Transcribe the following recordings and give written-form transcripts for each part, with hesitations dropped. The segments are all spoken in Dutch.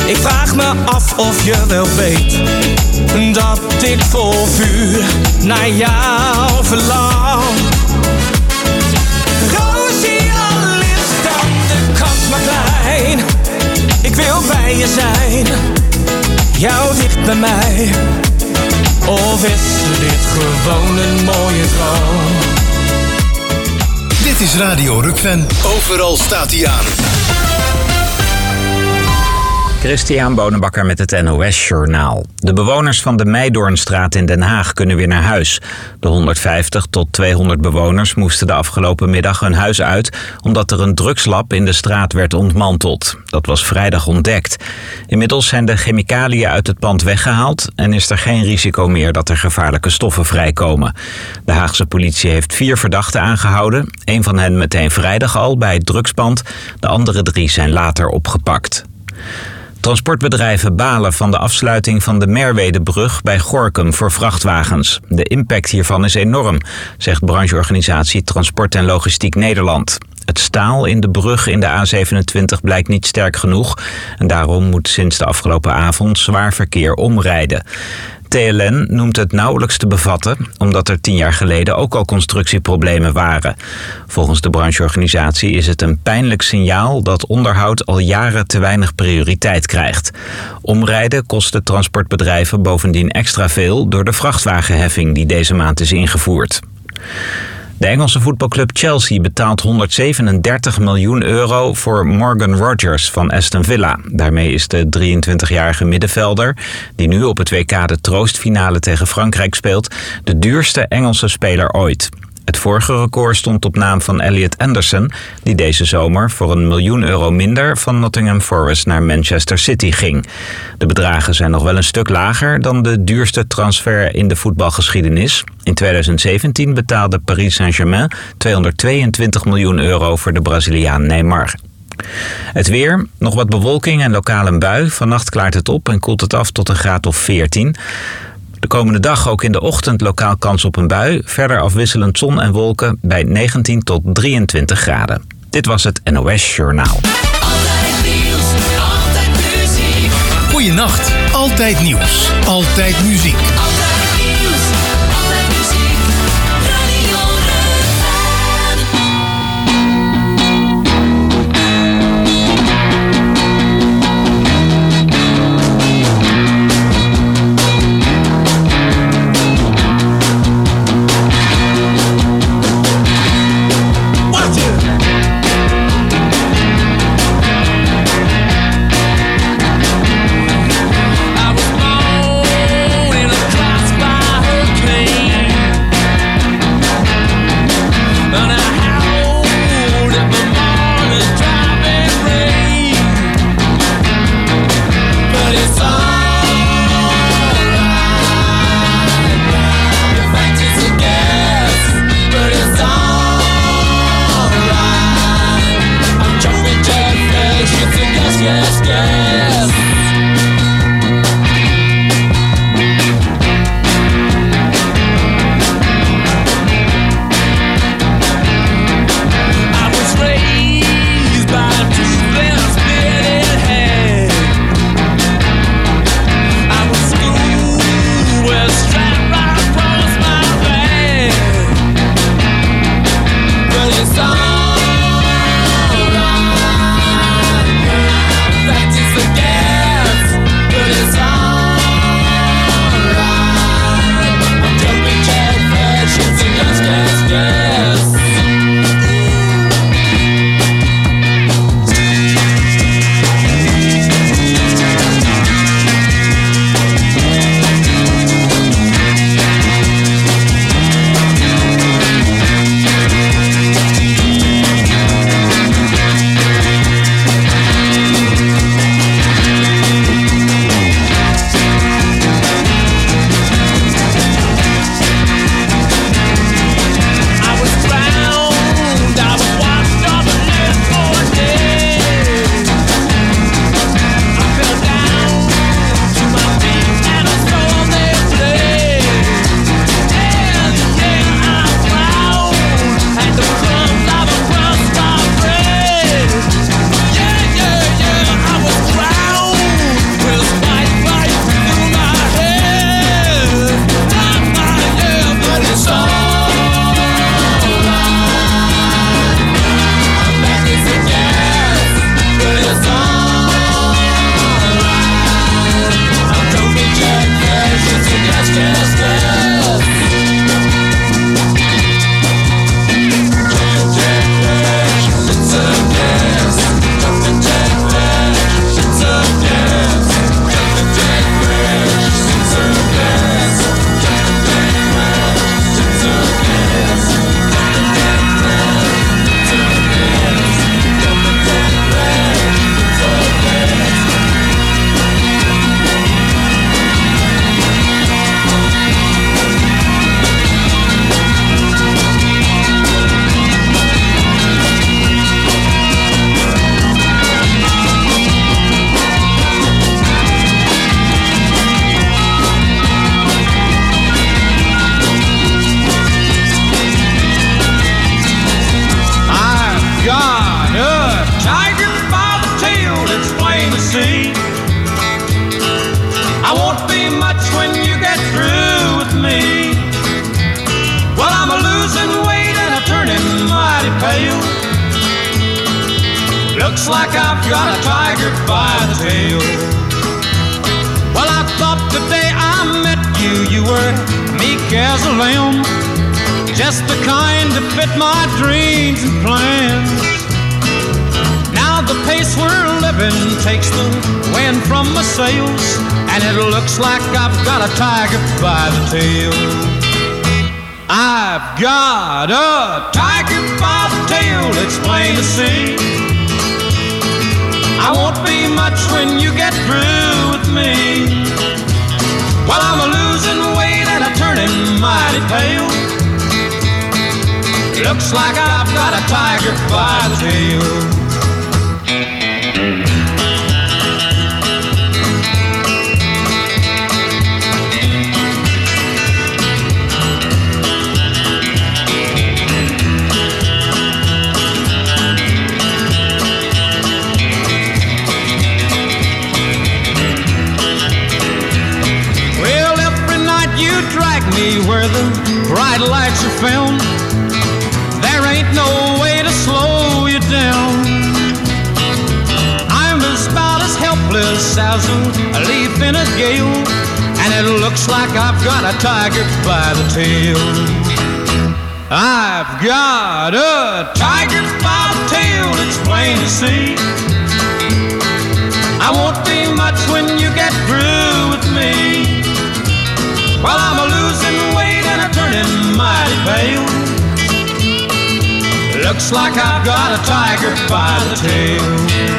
Ik vraag me af of je wel weet dat ik vol vuur naar jou verlang. Rosie, al is dan de kans maar klein. Ik wil bij je zijn, jou dicht bij mij. Of is dit gewoon een mooie droom? Dit is Radio Rukven. Overal staat hij aan. Christian Bonenbakker met het NOS Journaal. De bewoners van de Meidoornstraat in Den Haag kunnen weer naar huis. De 150 tot 200 bewoners moesten de afgelopen middag hun huis uit, omdat er een drugslab in de straat werd ontmanteld. Dat was vrijdag ontdekt. Inmiddels zijn de chemicaliën uit het pand weggehaald en is er geen risico meer dat er gevaarlijke stoffen vrijkomen. De Haagse politie heeft 4 verdachten aangehouden. 1 van hen meteen vrijdag al bij het drugspand. De andere 3 zijn later opgepakt. Transportbedrijven balen van de afsluiting van de Merwedebrug bij Gorinchem voor vrachtwagens. De impact hiervan is enorm, zegt brancheorganisatie Transport en Logistiek Nederland. Het staal in de brug in de A27 blijkt niet sterk genoeg en daarom moet sinds de afgelopen avond zwaar verkeer omrijden. TLN noemt het nauwelijks te bevatten, omdat er 10 jaar geleden ook al constructieproblemen waren. Volgens de brancheorganisatie is het een pijnlijk signaal dat onderhoud al jaren te weinig prioriteit krijgt. Omrijden kost de transportbedrijven bovendien extra veel door de vrachtwagenheffing die deze maand is ingevoerd. De Engelse voetbalclub Chelsea betaalt €137 miljoen voor Morgan Rogers van Aston Villa. Daarmee is de 23-jarige middenvelder, die nu op het WK de troostfinale tegen Frankrijk speelt, de duurste Engelse speler ooit. Het vorige record stond op naam van Elliot Anderson, die deze zomer voor €1 miljoen minder van Nottingham Forest naar Manchester City ging. De bedragen zijn nog wel een stuk lager dan de duurste transfer in de voetbalgeschiedenis. In 2017 betaalde Paris Saint-Germain €222 miljoen voor de Braziliaan Neymar. Het weer, nog wat bewolking en lokaal een bui. Vannacht klaart het op en koelt het af tot een graad of 14. De komende dag ook in de ochtend lokaal kans op een bui. Verder afwisselend zon en wolken bij 19 tot 23 graden. Dit was het NOS Journaal. Altijd nieuws, altijd muziek. Goeienacht, altijd nieuws, altijd muziek. Altijd nieuws, altijd muziek. Radio I was born in a crossroads. like I've got a tiger by the tail. Well, I thought the day I met you, you were meek as a lamb, just the kind to fit my dreams and plans. Now the pace we're living takes the wind from my sails, and it looks like I've got a tiger by the tail. I've got a tiger by the tail, it's plain to see. I won't be much when you get through with me. Well, I'm a losing weight and I'm turning mighty pale. Looks like I've got a tiger by the tail. Where the bright lights are filmed, there ain't no way to slow you down. I'm about as helpless as a leaf in a gale, and it looks like I've got a tiger by the tail. I've got a tiger by the tail, it's plain to see. I won't be much when you get through with me. Well, I'm a losing weight and I'm turning mighty pale. Looks like I've got a tiger by the tail.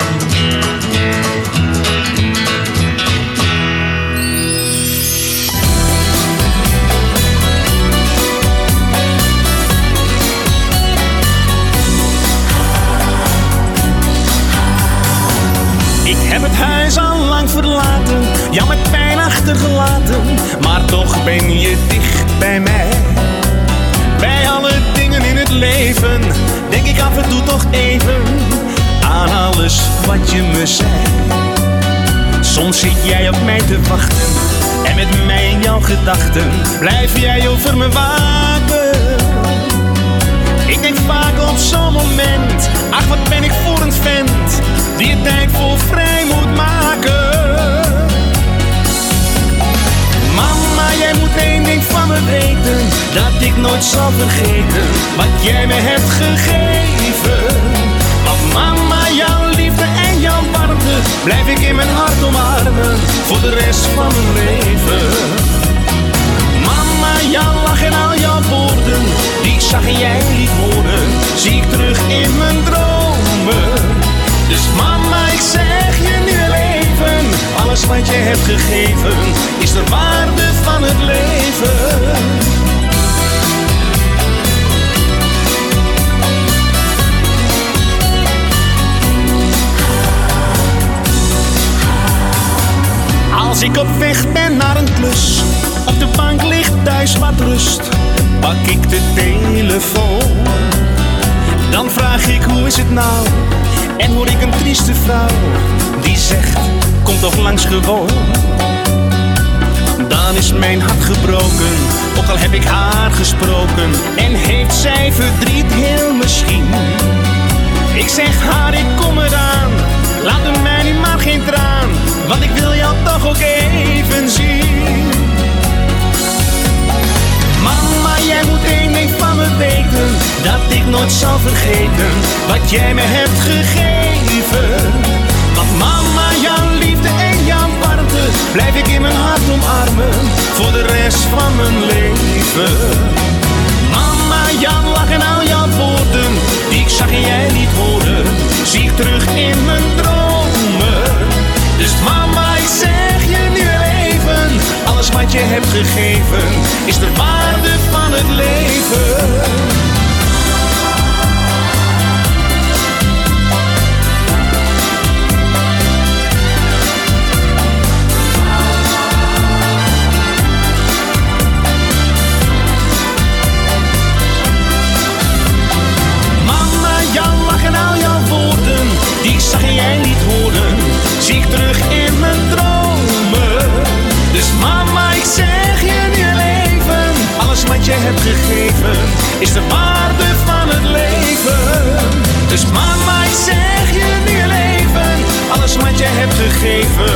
Ik heb het huis al lang verlaten, jou met pijn achtergelaten, maar toch ben je dicht bij mij. Bij alle dingen in het leven denk ik af en toe toch even aan alles wat je me zei. Soms zit jij op mij te wachten en met mij in jouw gedachten blijf jij over me waken. Ik denk vaak op zo'n moment, ach wat ben ik voor een vent die je tijd voor vrij moet maken. Mama, jij moet één ding van me weten, dat ik nooit zal vergeten wat jij me hebt gegeven. Want mama, jouw liefde en jouw warmte blijf ik in mijn hart omarmen voor de rest van mijn leven. Mama, jouw lach en al jouw woorden, die ik zag en jij liet horen, zie ik terug in mijn dromen. Dus mama, ik zeg je nu even, alles wat je hebt gegeven is de waarde van het leven. Als ik op weg ben naar een klus, op de bank ligt thuis wat rust, pak ik de telefoon. Dan vraag ik hoe is het nou, en hoor ik een trieste vrouw die zegt, kom toch langs gewoon. Dan is mijn hart gebroken, ook al heb ik haar gesproken, en heeft zij verdriet heel misschien. Ik zeg haar, ik kom eraan, laat er mij nu maar geen traan, want ik wil jou toch ook even zien. Mama, jij moet één ding van me weten, dat ik nooit zal vergeten wat jij me hebt gegeven. Want mama, jouw liefde en jouw warmte blijf ik in mijn hart omarmen voor de rest van mijn leven. Mama, jouw lach en al jouw woorden, die ik zag en jij niet hoorde, zie ik terug in mijn dromen. Dus mama, ik zeg je nu even, alles wat je hebt gegeven is de waarde van het leven. Die zag jij niet horen, zie ik terug in mijn dromen. Dus mama, ik zeg je nu even, alles wat je hebt gegeven is de waarde van het leven. Dus mama, ik zeg je nu even. gegeven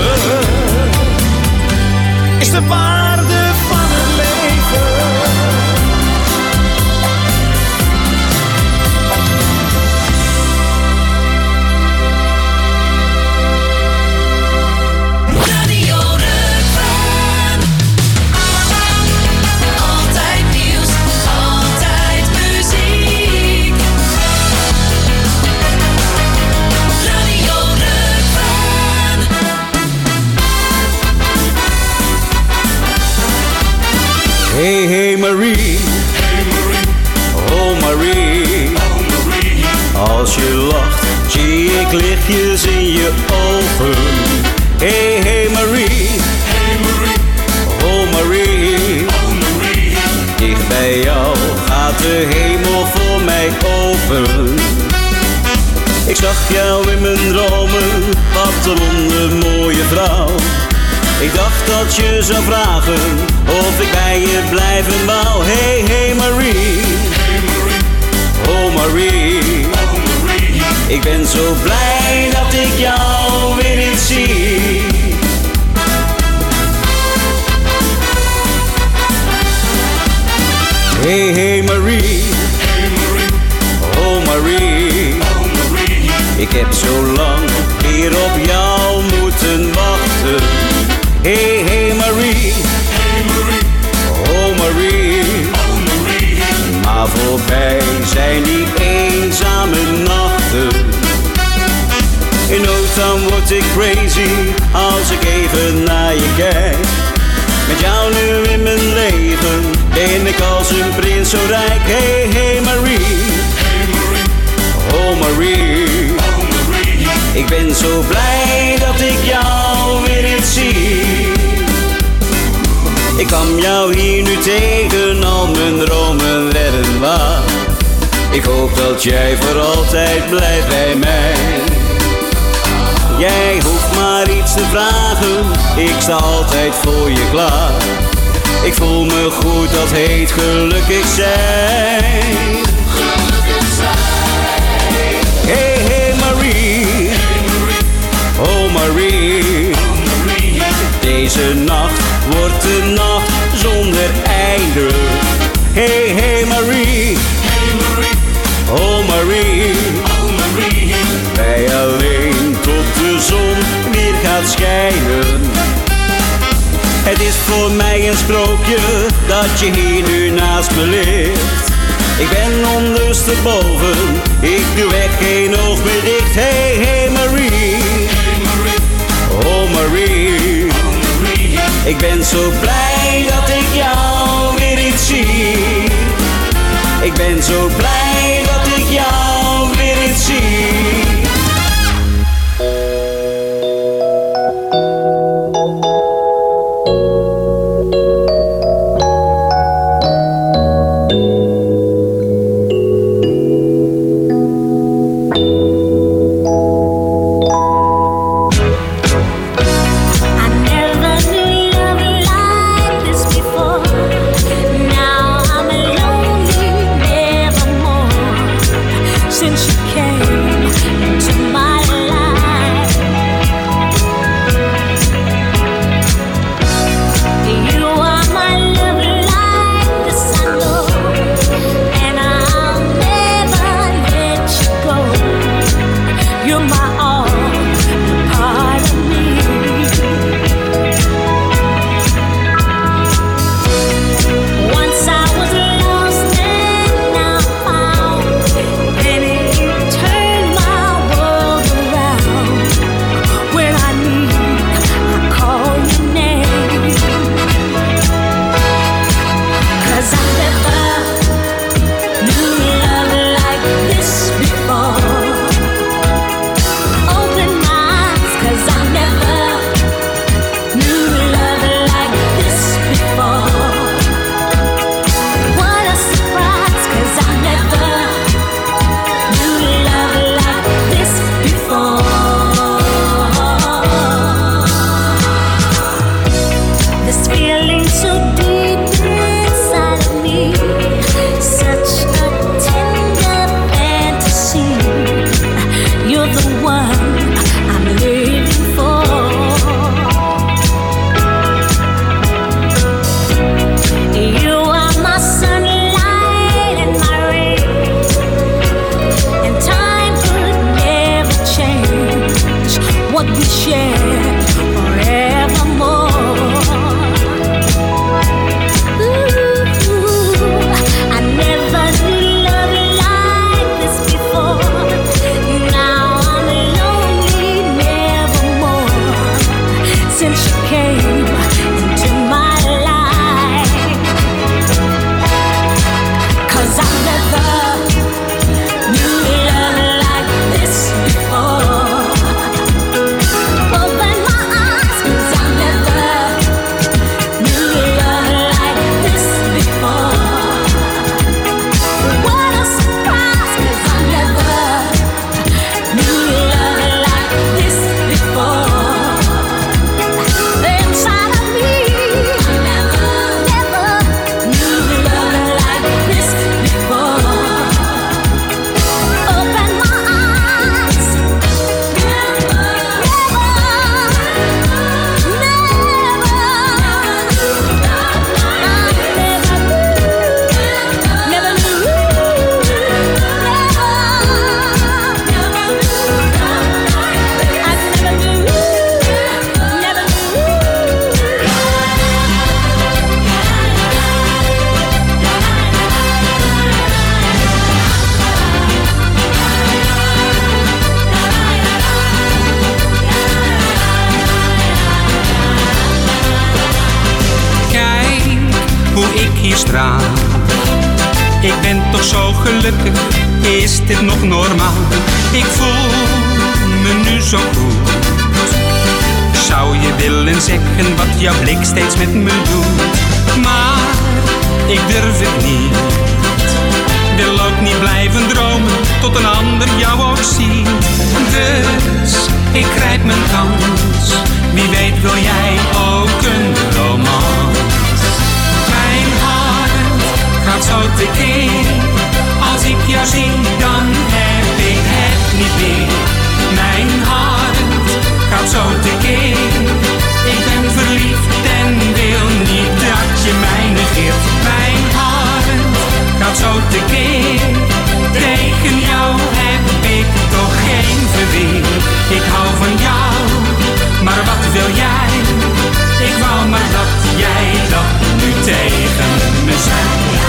is de waarde van het leven. Radio Refrain. Altijd nieuws, altijd muziek. Radio Refrain. Hey, hey Marie, oh Marie, als je lacht zie ik lichtjes in je ogen. Hey, hey Marie, oh Marie, dicht bij jou gaat de hemel voor mij open. Ik zag jou in mijn dromen, wat een wondermooie vrouw. Ik dacht dat je zou vragen of ik bij je blijven wou. Hey, hey Marie, oh Marie, ik ben zo blij dat ik jou weer eens zie. Hey, hey Marie, oh Marie, ik heb zo lang hier op jou moeten wachten. Hey, hey Marie, oh Marie, maar voorbij zijn die eenzame nachten. In no time word ik crazy als ik even naar je kijk. Met jou nu in mijn leven ben ik als een prins zo rijk. Hey, hey Marie, oh Marie, ik ben zo blij dat ik jou weer eens zie. Ik kwam jou hier nu tegen, al mijn dromen werden waar. Ik hoop dat jij voor altijd blijft bij mij. Jij hoeft maar iets te vragen, ik sta altijd voor je klaar. Ik voel me goed, dat heet gelukkig zijn. Hey, hey Marie, oh Marie, deze nacht wordt de nacht zonder einde. Hey, hey Marie, oh Marie, wij alleen tot de zon weer gaat schijnen. Het is voor mij een sprookje dat je hier nu naast me ligt. Ik ben ondersteboven, ik doe echt geen oog meer dicht. Hey, hey Marie, oh Marie, ik ben zo blij dat ik jou weer eens zie. Ik ben zo blij dat ik jou weer eens zie. since you came into my life. 'Cause I never knew love like this before. Open my eyes, 'cause I never knew love like this before. What a surprise, 'cause I never knew love like this before. Inside of me, I never knew love like this before. Open my eyes, never, Kijk hoe ik hier straal. Ik ben toch zo gelukkig, is dit nog normaal? Ik voel me nu zo goed. Zou je willen zeggen wat jouw blik steeds met me doet? Maar ik durf het niet. Wil ook niet blijven dromen tot een ander jou ook ziet. Dus ik grijp mijn kans. Wie weet wil jij ook een romans. Mijn hart gaat zo tekeer. Als ik jou zie, dan heb ik het niet meer. Mijn hart gaat zo tekeer. Ik ben verliefd en wil niet dat je mij negeert. Mijn hart gaat zo tekeer. Tegen jou heb ik toch geen verweer. Ik hou van jou, maar wat wil jij? Ik wou maar dat jij dat nu tegen me zei.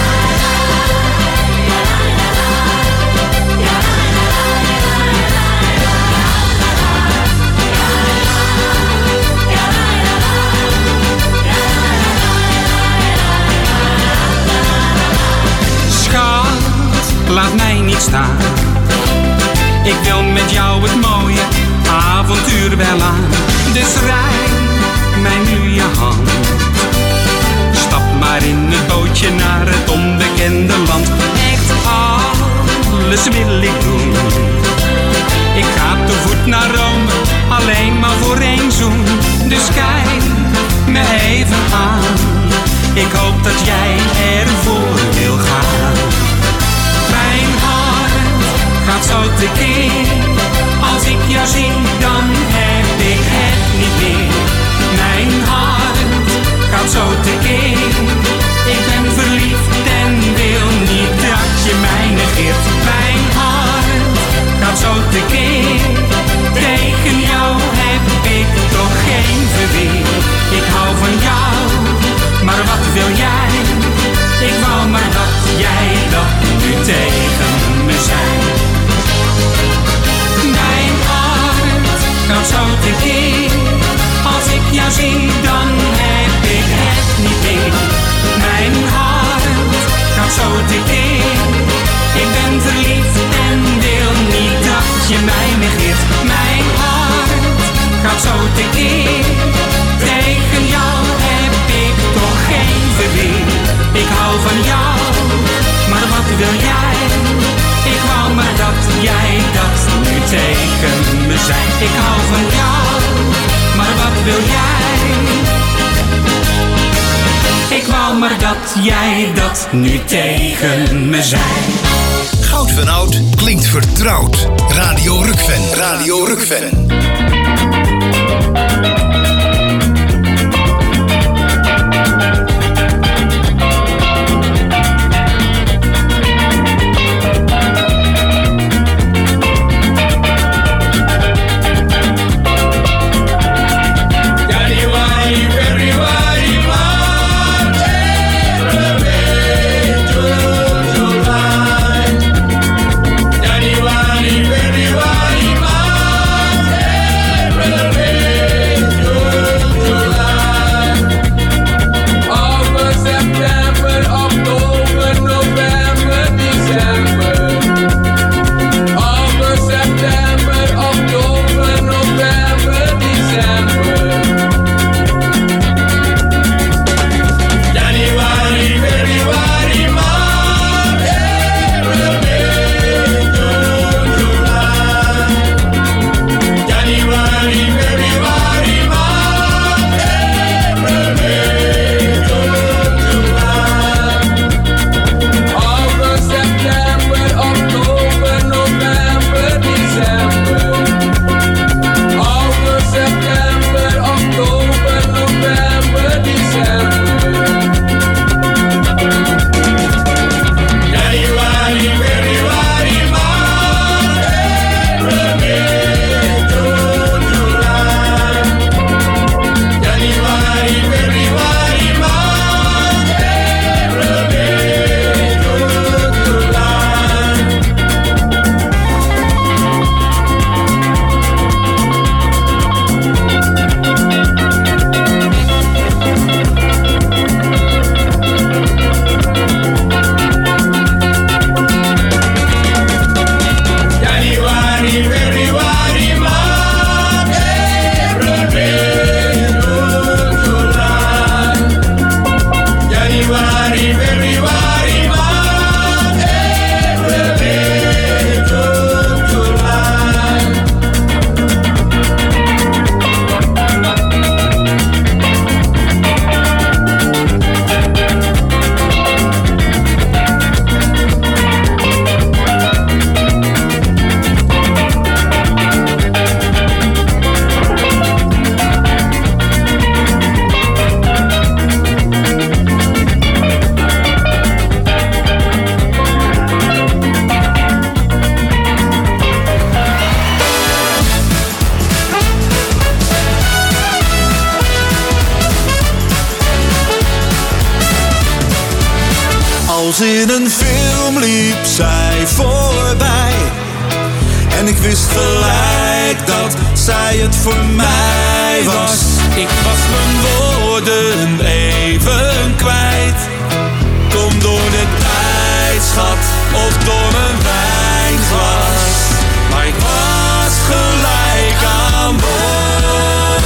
Schat, laat mij niet staan. Ik wil met jou het mooie avontuur wel aan. Dus reik mij nu je hand. Stap maar in het bootje naar het onbekende land. Echt alles wil ik doen. Ik ga te voet naar Rome, alleen maar voor één zoen. Dus kijk me even aan. Ik hoop dat jij ervoor wil gaan. Mijn hart gaat zo tekeer. Als ik jou zie, dan heb ik het niet meer. Mijn hart gaat zo tekeer. Ik ben verliefd en wil niet dat je mij negeert. Mijn hart gaat zo tekeer. Tegen jou heb ik toch geen verweer. Ik hou van jou, maar wat wil jij? Ik wou maar dat jij dat nu tegen me zei. Mijn hart gaat zo tekeer. Als ik jou zie, dan heb ik het niet meer. Mijn hart gaat zo tekeer. Ik ben verliefd en wil niet dat je mij negeert. Mijn hart gaat zo tekeer. Tegen jou heb ik toch geen verweer. Ik hou van jou, maar wat wil jij? Ik wou maar dat jij dat nu tegen me zei. Ik hou van jou, maar wat wil jij? Ik wou maar dat jij dat nu tegen me zei. Goud van Oud klinkt vertrouwd. Radio Rukven. Radio Rukven. Daddy, Als in een film liep zij voorbij. En ik wist gelijk dat zij het voor mij was. Ik was mijn woorden even kwijt. Kom door de tijd, schat, of door mijn wijnglas. Maar ik was gelijk aan boord.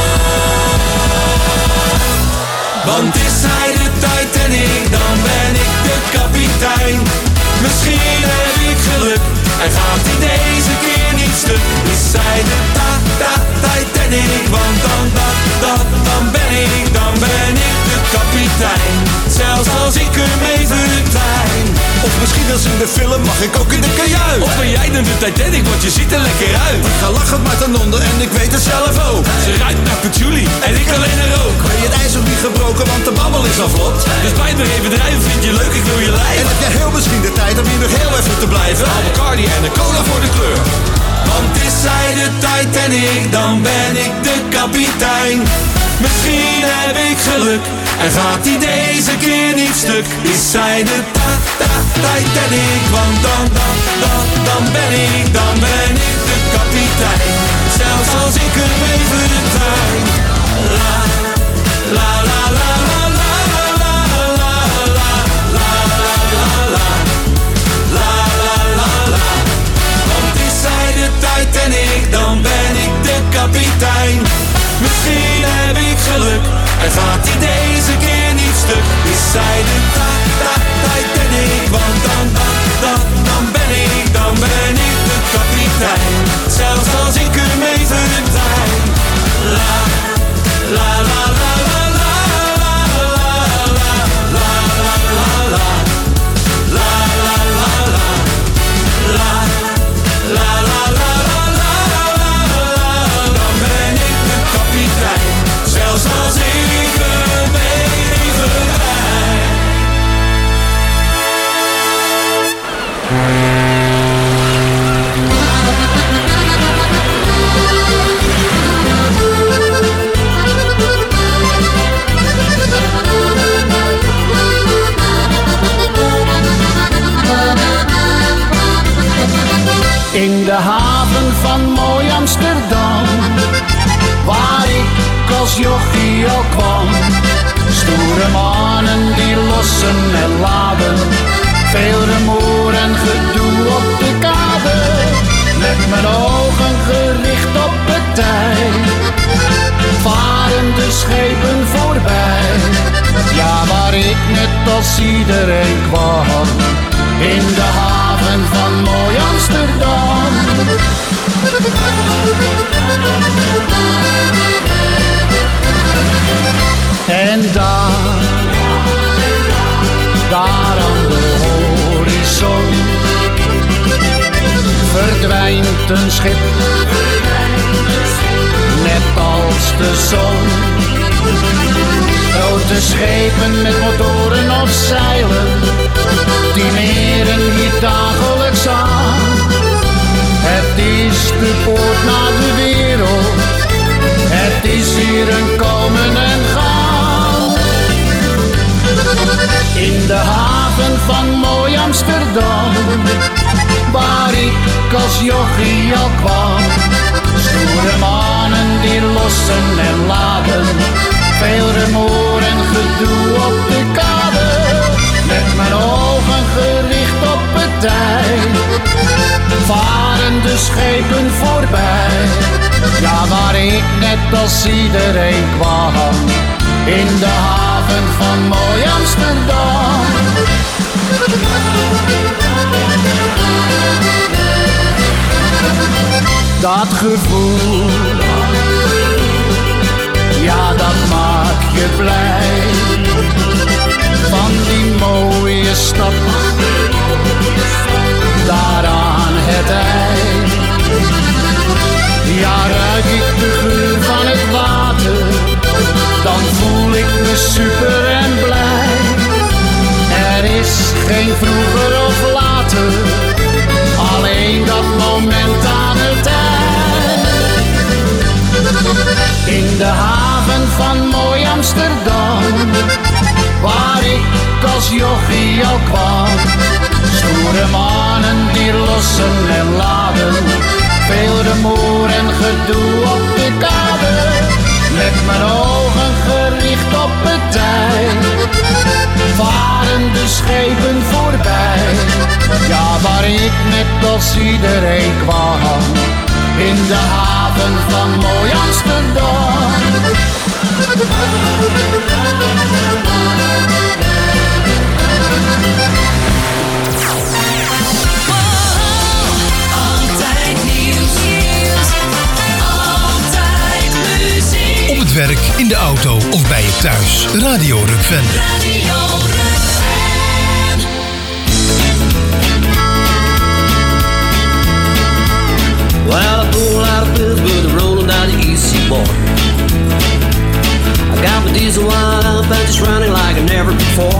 Want is hij de Titanic, dan ben ik de kapitein. Misschien heb ik geluk en gaat hij deze keer niet stuk. Is hij de Titanic, want dan ben ik de kapitein. Zelfs als ik hem even verdwijn. Of misschien als in de film mag ik ook in de kajuit. Of ben jij dan de Titanic, want je ziet er lekker uit. Ik ga lachen maar ten onder en ik weet het zelf ook. Ze ruikt naar patchouli en ik alleen er ook. Ben je het ijs ook niet gebroken, want de babbel is al vlot. Dus bij het weer even drijven, vind je leuk, ik wil je lijf. En heb je heel misschien de tijd om hier nog heel even te blijven. Al Bacardi en een cola voor de kleur. Want is zij de Titanic, dan ben ik de kapitein. Misschien heb ik geluk en gaat hij deze keer niet stuk. Is zij de Titanic, want dan ben ik de kapitein. Zelfs als ik hem even verdwijn. La la la la la la la la la la la la la la. Want is zij de Titanic, dan ben ik de kapitein. Misschien heb ik geluk en gaat hij deze keer niet stuk. Is zij de Titanic, want dan ben ik de kapitein. Zelfs als ik hem even verdwijn. La la la la la la la la la la la la la la la la. Dan ben ik de kapitein, zelfs als ik hem even rijd. In de haven van mooi Amsterdam, waar ik als jochie al kwam. Stoere mannen die lossen en laden, veel rumoer en gedoe op de kade. Met mijn ogen gericht op het tij, varen de schepen voorbij. Ja, waar ik net als iedereen kwam, in de haven van mooi Amsterdam. En daar aan de horizon verdwijnt een schip, net als de zon. Grote schepen met motoren of zeilen, die meren hier dagelijks aan. Het is de poort naar de wereld, het is hier een komen en gaan. In de haven van mooi Amsterdam, waar ik als jochie al kwam. Stoere mannen die lossen en laden, veel rumoer en gedoe op de kade. Met mijn ogen gericht op het tij, varen de schepen voorbij. Ja, waar ik net als iedereen kwam, in de haven van mooi Amsterdam. Dat gevoel, ja, dat maakt je blij. Van die mooie stad, daar aan het IJ. Ja, ruik ik de geur van het water, dan voel ik me super en blij. Er is geen vroeger of later, alleen dat moment aan het IJ. In de haven van mooi Amsterdam, waar ik als jochie al kwam. Stoere mannen die lossen en laden, veel rumoer en gedoe op de kade. Met mijn ogen gericht op het tij, varen de schepen voorbij. Ja, waar ik net als iedereen kwam, in de haven van mooi Amsterdam. Altijd nieuws, altijd muziek. Op het werk, in de auto of bij je thuis. Radio Rukven. Radio Rukven. Well, I pulled out of Pittsburgh, rolling down the East Seaboard. I got my diesel wound up and just running like I never before.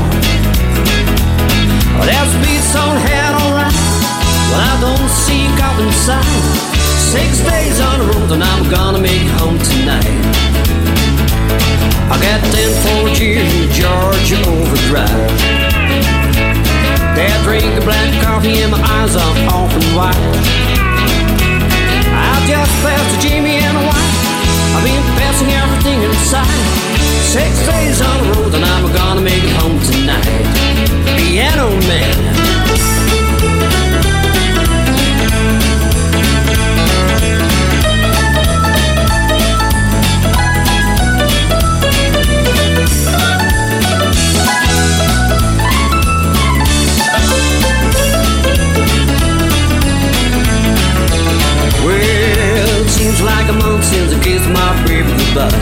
Well, that speed's on head, alright. Well, I don't see a cop inside. 6 days on the road and I'm gonna make it home tonight. I got 10 years in Georgia overdrive. Dad drink a black coffee and my eyes are open wide. I just passed the Jimmy and a wife. I've been passing everything inside. 6 days on the road and I'm gonna make it home tonight. Piano Man. Like a month since I kissed my baby goodbye.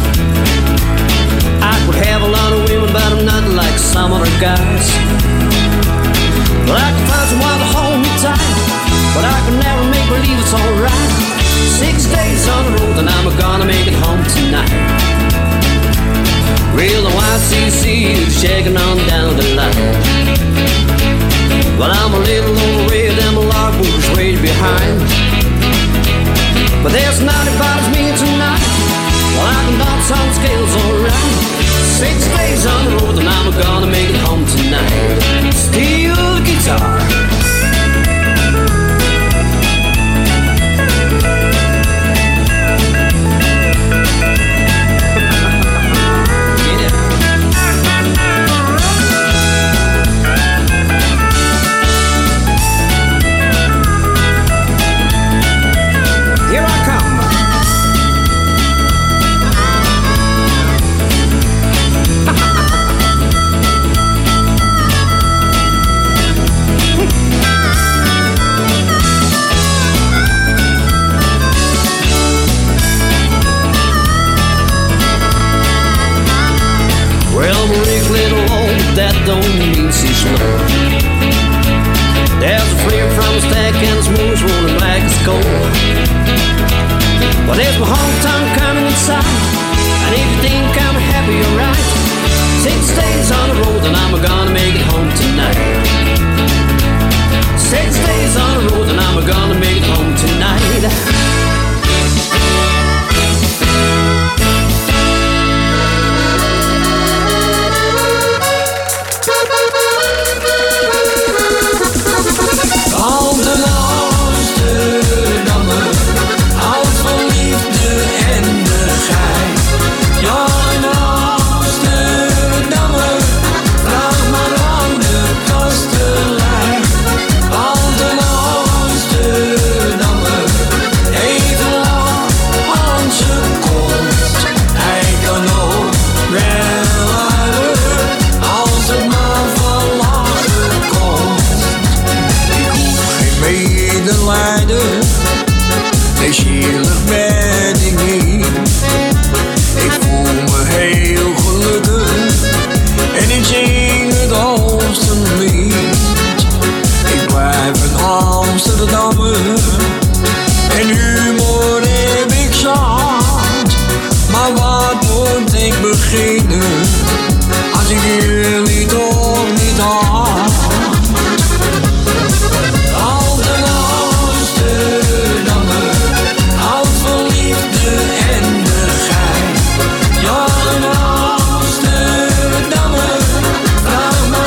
I could have a lot of women, but I'm not like some other guys. But I can find someone to hold me tight, but I can never make believe it's alright. 6 days on the road and I'm gonna make it home tonight. Real the YCC is shaking on down the line. But I'm a little overrated and my logbook is way behind. But there's nothing that bothers me tonight. Well, I can dance on the scales alright. 6 days on the road and I'm gonna make it home tonight. Steel guitar. That don't mean she's slow. There's a flare from a stack and the smoke's rolling black as coal. But there's my hometown coming inside, and if you think I'm happy, you're right. 6 days on the road and I'm gonna make it home tonight. 6 days on the road and I'm gonna make it home tonight. Zielig ben ik niet. Ik voel me heel gelukkig en ik zing het Oosterlied. Ik blijf een Amsterdammer en humor heb ik zat. Maar wat moet ik beginnen als ik jullie toch niet had? Amsterdammer, vraag maar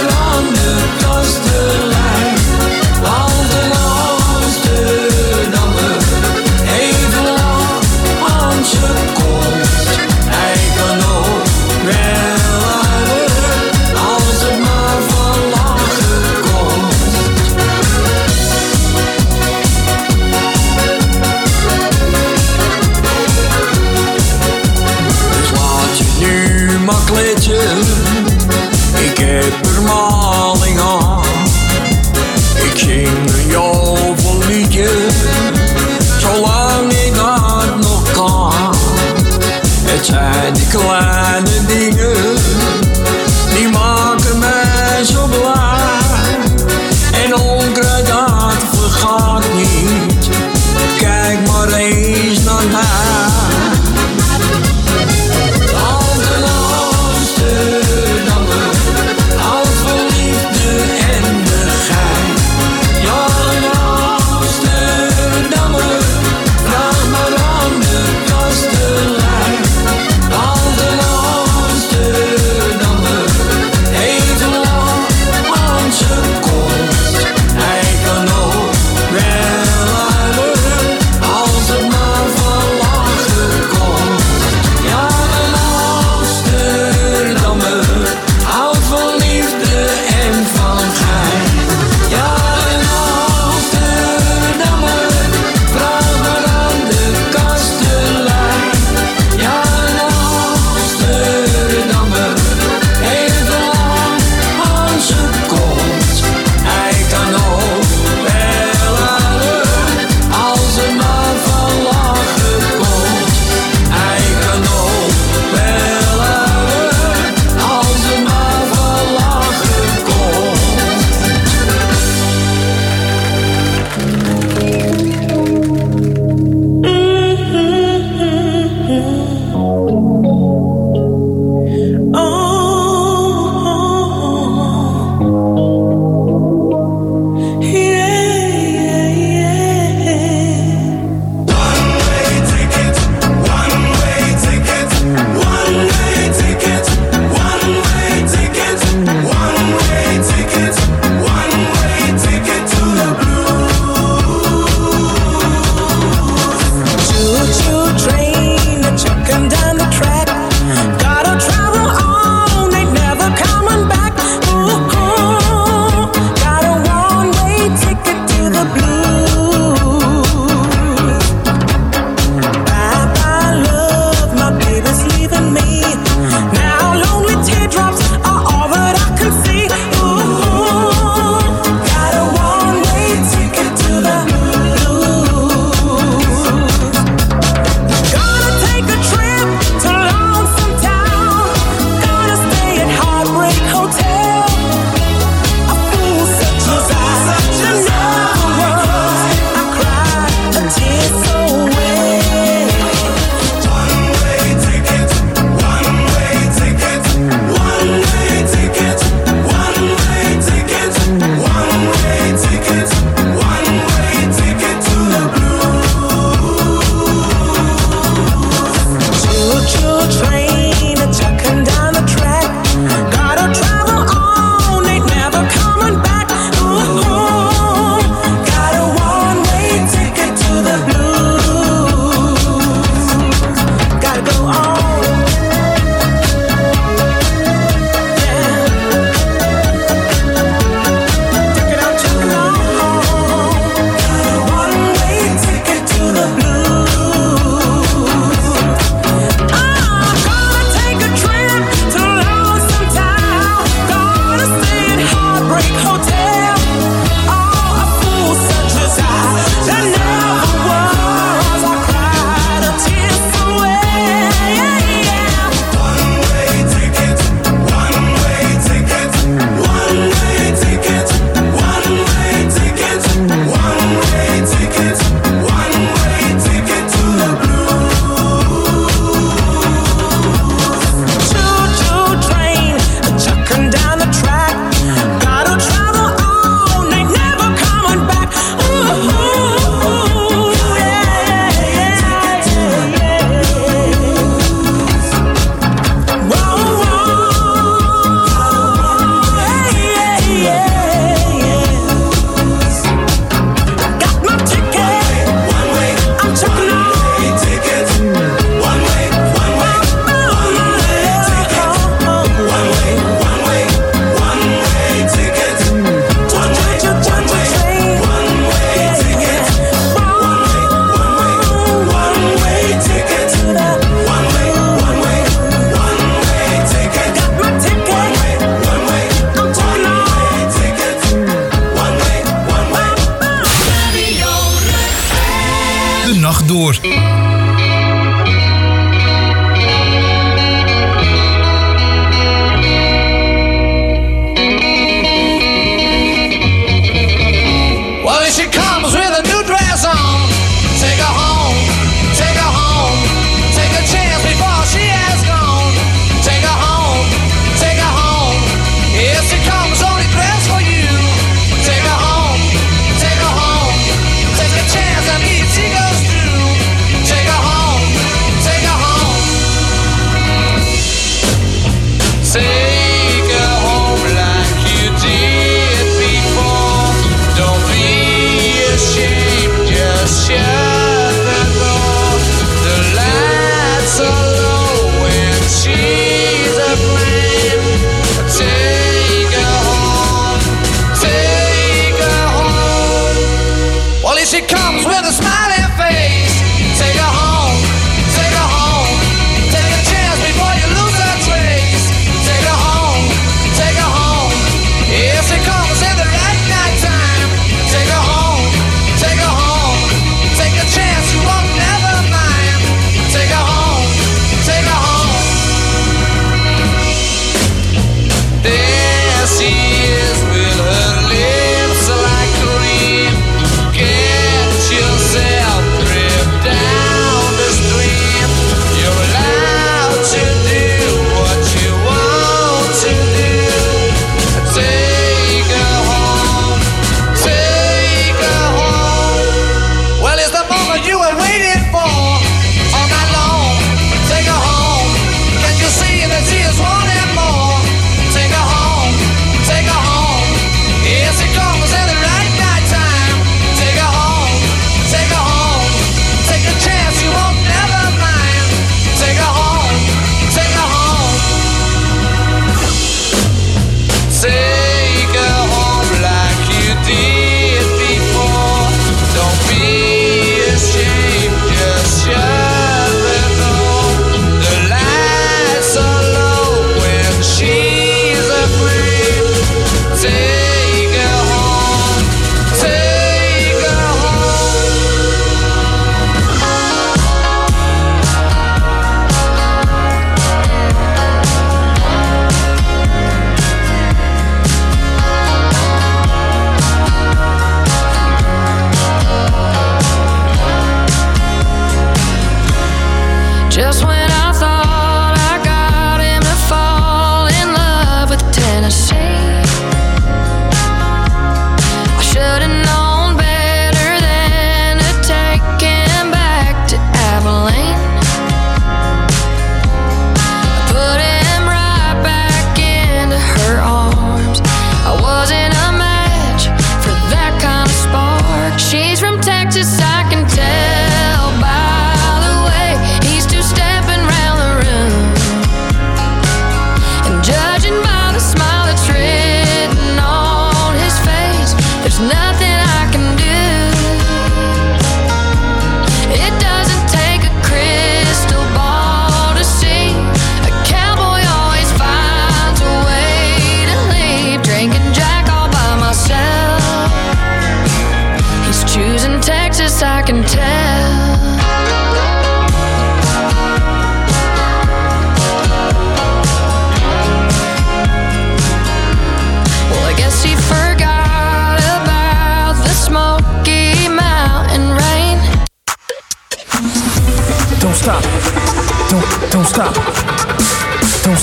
kletsen. Ik heb er maling aan. Ik zing een jovelliedje, zolang ik dat nog kan. Het zijn de kleine dingen, die maken mij zo blij. En onkruid dat vergaat niet, kijk maar eens naar mij.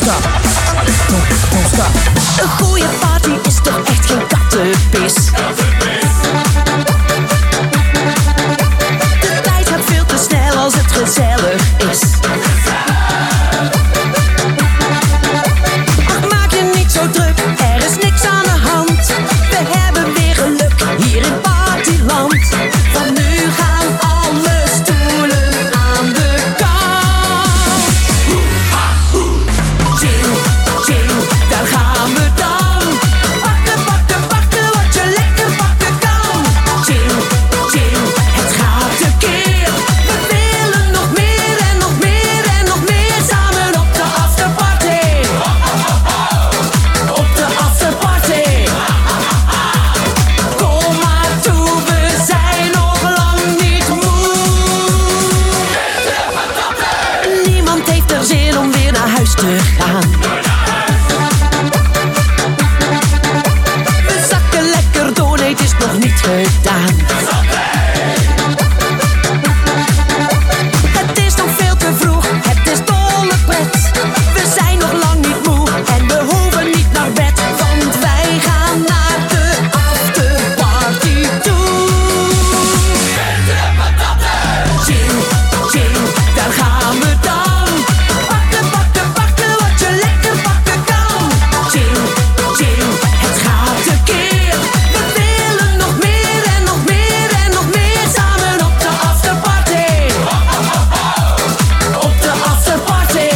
stop. Don't stop. Een goede party is toch echt geen kattenpis. De tijd gaat veel te snel als het gezellig is. Ach, maak je niet zo druk, er is niks aan de hand. We hebben weer geluk hier in Partyland. Van nu gaan alle stoelen aan de kant. Ching, ching, daar gaan we dan. Pakken, pakken, pakken wat je lekker pakken kan. Ching, ching, het gaat tekeer. We willen nog meer en nog meer en nog meer. Samen op de afterparty. Op de afterparty. Kom maar toe, we zijn nog lang niet moe. Niemand heeft er zin om weer naar huis te gaan. We zakken lekker door, nee, het is nog niet gedaan. Het is nog veel te vroeg, het is dolle pret. We zijn nog lang niet moe en we hoeven niet naar bed. Want wij gaan naar de afterparty toe. Ching, ching, daar gaan we dan. Pakken, pakken, pakken wat je lekker pakken kan. Ching, ching, het gaat tekeer. We willen nog meer en nog meer en nog meer. Samen op de afterparty. Op de afterparty.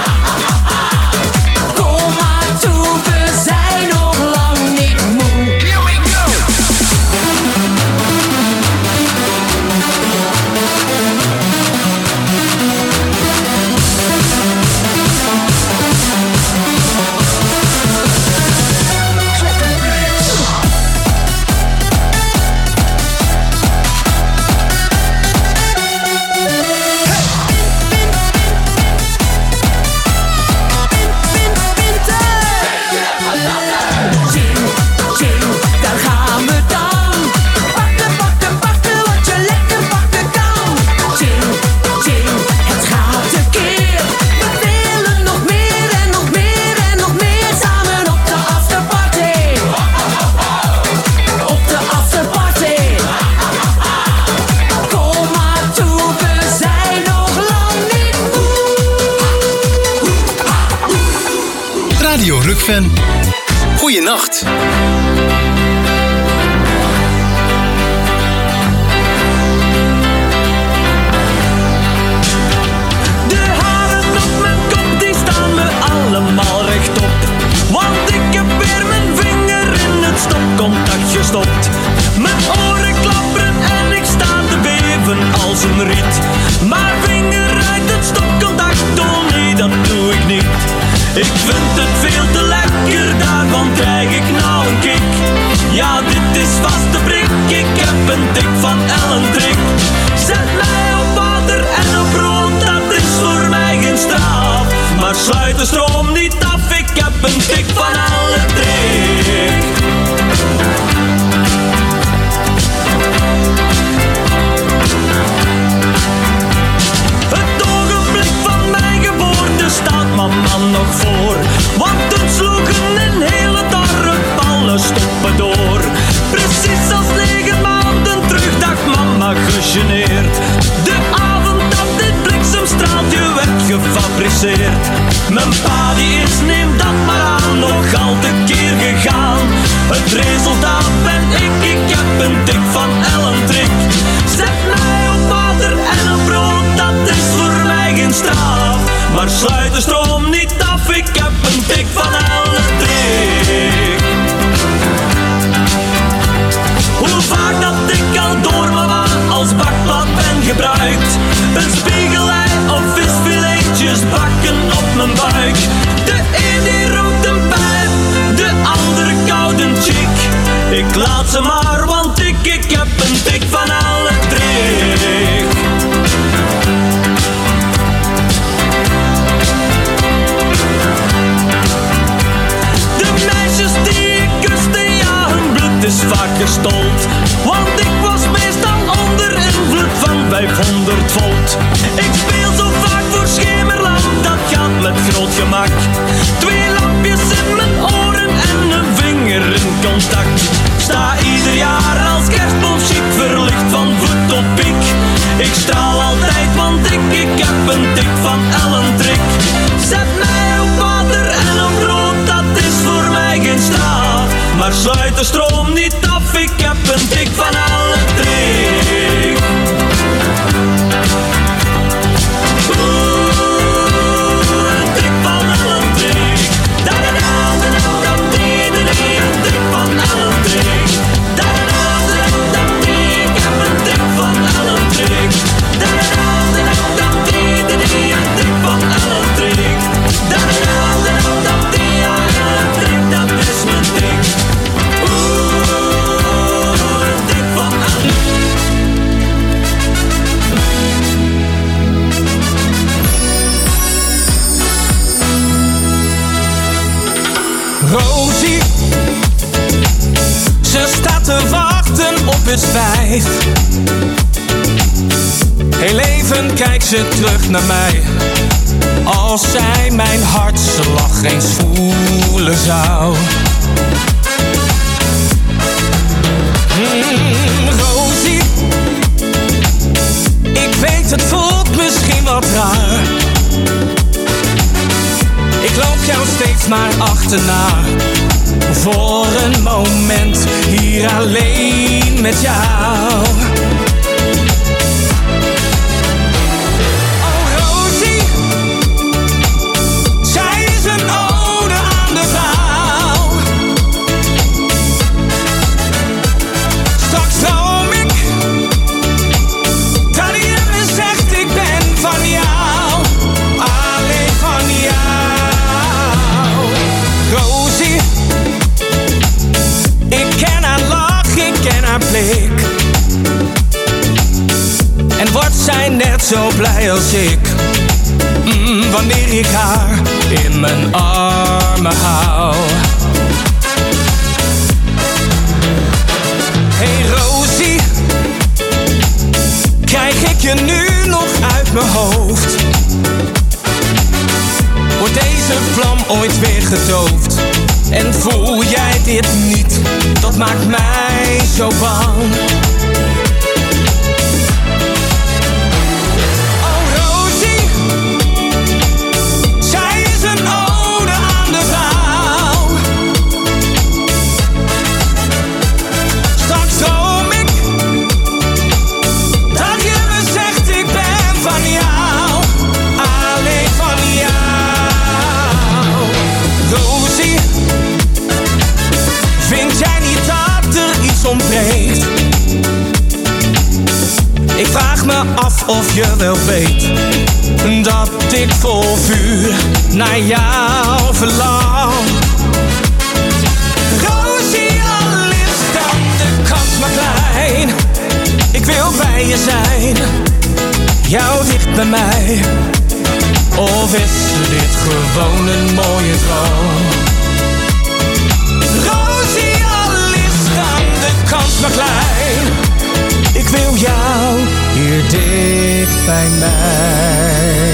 Kom maar toe, we zijn nog lang niet moe. Here we go. Ching, ching, daar gaan we dan. Pakken, pakken, pakken wat je lekker pakken kan. Ching, ching, het gaat tekeer. We willen nog meer en nog meer en nog meer. Samen op de afterparty. Op de afterparty. Kom maar toe, we zijn nog lang niet moe. Radio Rukven. Goeienacht. De haren op mijn kop die staan me allemaal rechtop. Want ik heb weer mijn vinger in het stopcontact gestopt. Mijn oren klapperen en ik sta te beven als een riet. Maar vinger uit het stopcontact, oh nee, dat doe ik niet. Ik vind het veel te lekker, daarvan krijg ik nou een kick. Ja, dit is vast de prik, ik heb een tik van Ellen Trick. Zet mij op water en op brood, dat is voor mij geen straf. Maar sluit de stroom niet af, ik heb een tik van Ellen Trick. Het ogenblik van mijn geboorte staat mama nog voor. Want toen sloegen een hele dorp alle stoppen door. Precies als 9 maanden terug dacht mama gegeneerd. De avond dat dit bliksemstraaltje werd gefabriceerd. Mijn pa die is, neem dat maar aan, nog al te keer gegaan. Het resultaat ben ik heb een tik van Ellen Trick. Zet mij op water en een brood, dat is voor mij geen straf. Maar sluit de stroom niet af, ik heb een tik van Ellen Trick. Hoe vaak dat ik al door mama als bakblad ben gebruikt. Een spiegelei of visfiletjes bakken op mijn buik. De een die rookt een pijp, de ander koud een chick. Ik laat ze maar, want ik heb een tik van Ellen Trick. De meisjes die ik kuste, ja, hun bloed is vaak gestold. Want ik was meestal onder invloed van 500 volt. Ik speel zo vaak voor schemerland, dat gaat met groot gemak. 2 lampjes in mijn oren en een vinger in contact. Sta ieder jaar als kerstboom chic, verlicht van voet tot piek. Ik straal altijd, want ik heb een tik van Ellen Trick. Zet mij op water en op brood, dat is voor mij geen straf. Maar sluit de stroom niet af, ik heb een tik van Ellen Trick. Een tik van Ellen Trick. Een tik van Ellen Trick. Ik heb een tik van Ellen Trick. Dat is mijn tik. Een tik van Ellen. Rosie, ze staat te wachten op het spijt. Heel even kijkt ze terug naar mij. Als zij mijn hartslag eens voelen zou. Rosie, ik weet het voelt misschien wat raar. Ik loop jou steeds maar achterna. Voor een moment hier alleen met jou. Oh Rosie, zij is een ode aan de vrouw. Straks droom ik dat je me zegt ik ben van jou. Alleen van jou. Rosie, ik ken haar lach, ik ken haar blik. En wordt zij net zo blij als ik, wanneer ik haar in mijn armen hou. Hey Rosie, krijg ik je nu nog uit mijn hoofd? Wordt deze vlam ooit weer gedoofd? En voel jij dit niet? Dat maakt mij zo bang. Oh Rosie, zij is een ode aan de vrouw. Straks droom ik dat je me zegt ik ben van jou. Alleen van jou. Rosie, vind jij niet dat er iets ontbreekt? Ik vraag me af of je wel weet dat ik vol vuur naar jou verlang. Rosie, al is dan de kans maar klein. Ik wil bij je zijn, jou dicht bij mij. Of is dit gewoon een mooie droom? Rosie, al is dan de kans maar klein. Ik wil jou hier dicht bij mij.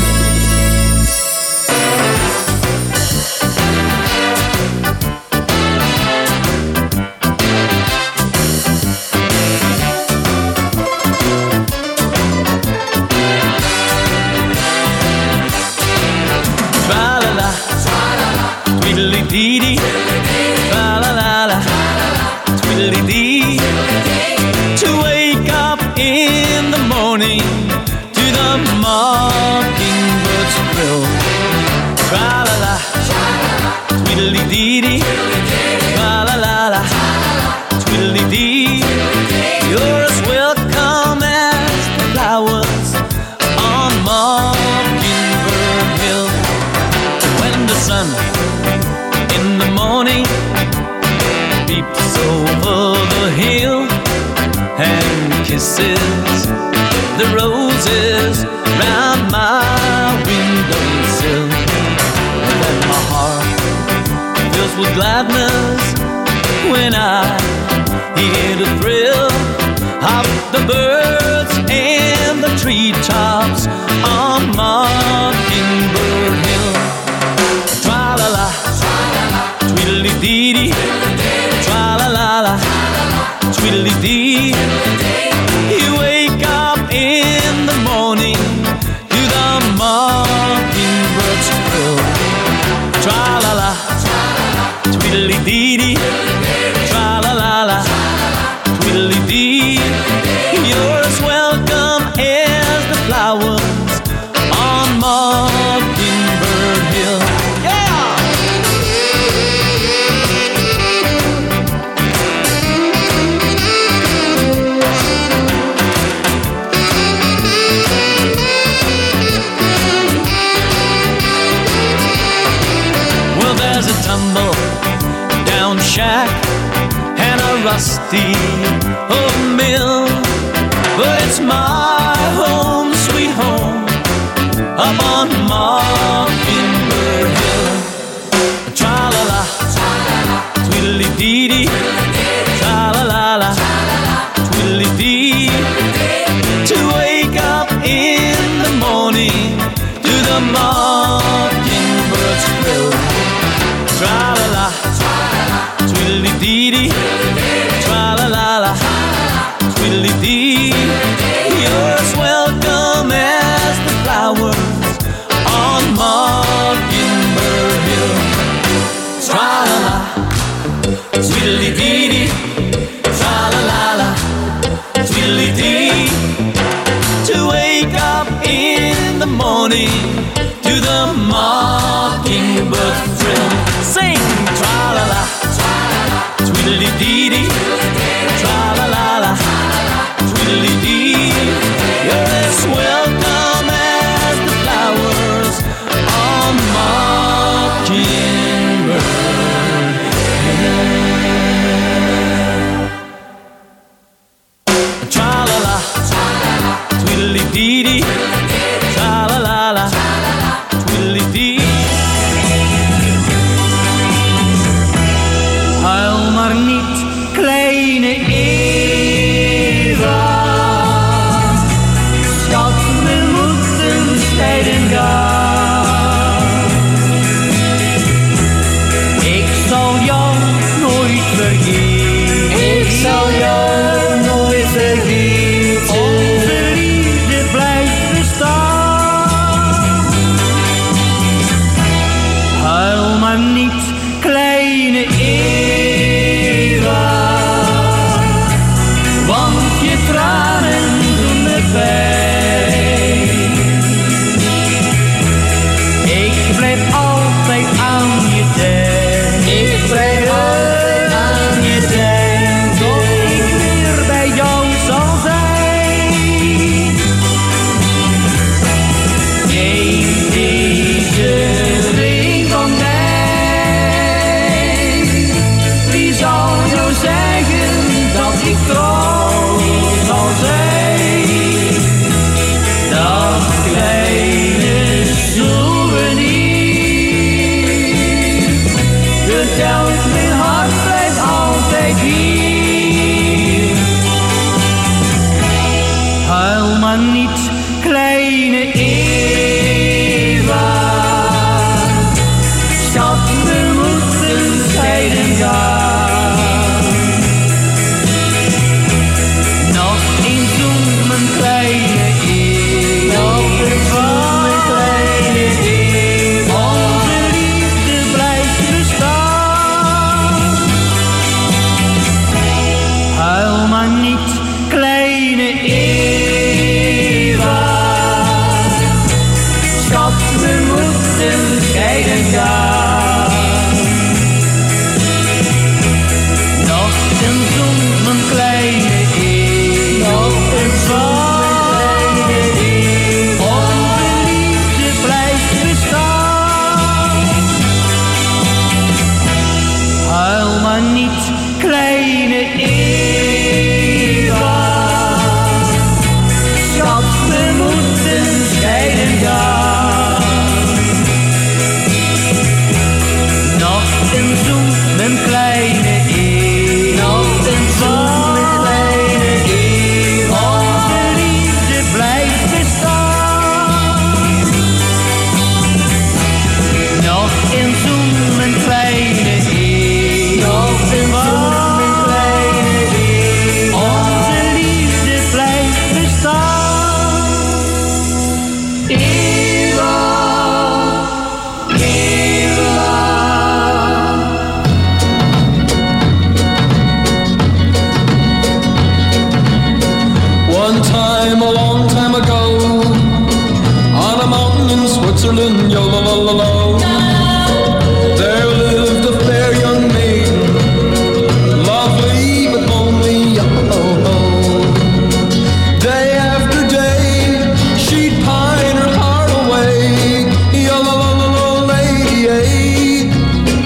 Tra-la-la, tweedly-dee-dee, tra-la-la-la, tweedly-dee. To wake up in the morning to the mockingbird's trill. Tra-la-la, tweedly-dee-dee, tra-la-la-la, tweedly-dee. You're as welcome as the flowers on Mockingbird Hill. When the sun in the morning peeps over the hill and kisses the roses round my windowsill, and then my heart fills with gladness when I hear the thrill of the birds and the treetops on Mockingbird Hill. Tweedledee, tra-la-la-la, tweedledee. You wake up in the morning to the mockingbird's trill. Tra-la-la, tweedledee, tra-la-la-la, tweedledee. You're as welcome as the flowers on Mockingbird Hill. Yeah! Well, there's a tumble down shack and a rusty old mill, but it's my home, sweet home, up on Mockingbird Hill. Tra-la-la, tweedledee, tra-la-la-la, tweedledee. To wake up in the morning to the mockingbird's trill. Tra-la-la, tweedledee, tra-la-la-la, tweedledee. You're as welcome as the flowers on Mockingbird Hill. Tra-la-la, tweedledee, tra-la-la-la, tweedledee. To wake up in the morning to the mockingbird trill. Sing tra-la-la, tweedledee, tra-la-la-la, tweedledee. You're as welcome as the flowers on Mockingbird Hill. Tra-la-la, tweedledee, tra-la-la-la, tweedledee. Huil maar niet, kleine Eva. Schat, we moeten scheiden gaan. Ik zal jou nooit vergeten. Ik zal jou nooit vergeten. Onze liefde blijft bestaan. Huil maar niet, kleine Eva, want je tranen doen me pijn. Ik blijf altijd aan je denken. Ik blijf altijd aan je denken. Tot ik weer bij jou zal zijn. Neem deze ring van mij. Wie zal nou zeggen dat ik trouw zal zijn? Dat kleine souvenir vertelt mijn hart blijft altijd hier. Huil maar niet, kleine Eva. Schat, we moeten scheiden gaan. Nog een zoen, mijn kleine Eva. Nog een zoen, mijn kleine Eva. Onze liefde blijft bestaan. Huil maar niet, kleine Eva. Schat, we moeten scheiden gaan.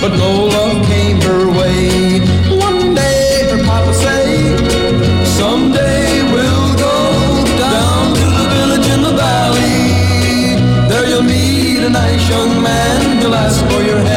but no love came her way. One day her papa say, someday we'll go down to the village in the valley. There you'll meet a nice young man, he'll ask for your hand.